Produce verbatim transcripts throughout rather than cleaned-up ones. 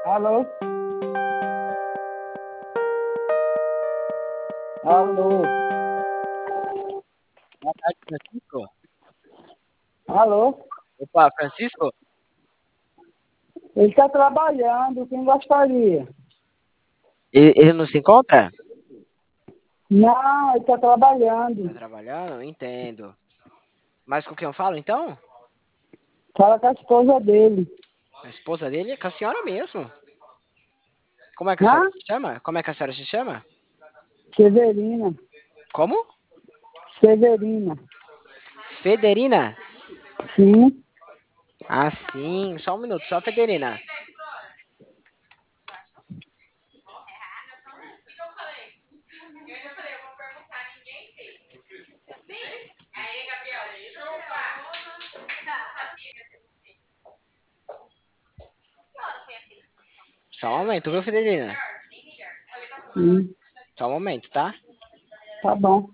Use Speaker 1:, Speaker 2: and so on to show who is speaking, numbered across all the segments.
Speaker 1: Alô? Alô?
Speaker 2: Boa tarde, Francisco.
Speaker 1: Alô?
Speaker 2: Opa, Francisco?
Speaker 1: Ele está trabalhando, quem gostaria?
Speaker 2: Ele, ele não se encontra?
Speaker 1: Não, ele está
Speaker 2: Tá
Speaker 1: trabalhando.
Speaker 2: trabalhando? Entendo. Mas com quem eu falo, então?
Speaker 1: Fala com a esposa dele.
Speaker 2: A esposa dele? Com a senhora mesmo. Como é que a senhora
Speaker 1: Hã?
Speaker 2: se chama? Como é que a senhora se chama?
Speaker 1: Severina.
Speaker 2: Como?
Speaker 1: Severina.
Speaker 2: Federina?
Speaker 1: Sim.
Speaker 2: Ah, sim. Só um minuto, só Federina. Só um momento, viu, Federina?
Speaker 1: Sim.
Speaker 2: Só um momento, tá?
Speaker 1: Tá bom.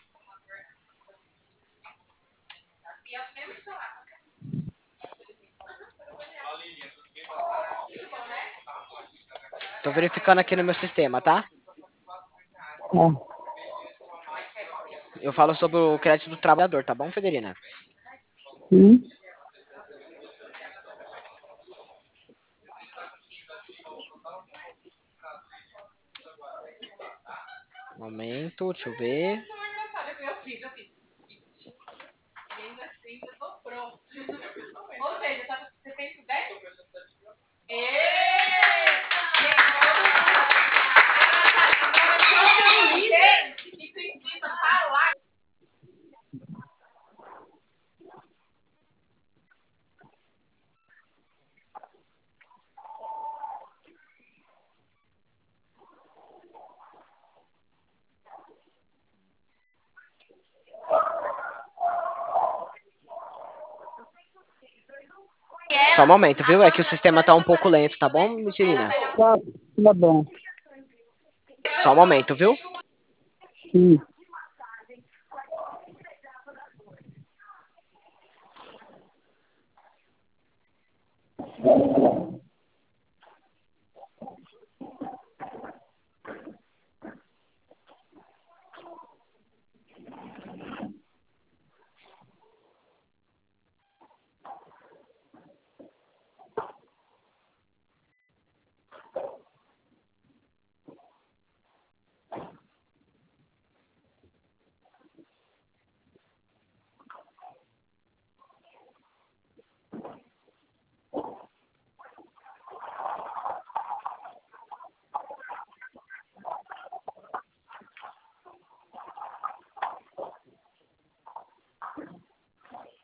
Speaker 2: Tô verificando aqui no meu sistema, tá?
Speaker 1: É.
Speaker 2: Eu falo sobre o crédito do trabalhador, tá bom, Federina?
Speaker 1: Sim.
Speaker 2: Momento, deixa eu ver. Só um momento, viu? É que o sistema tá um pouco lento, tá bom, Federina?
Speaker 1: Tá, tá bom.
Speaker 2: Só um momento, viu?
Speaker 1: Sim.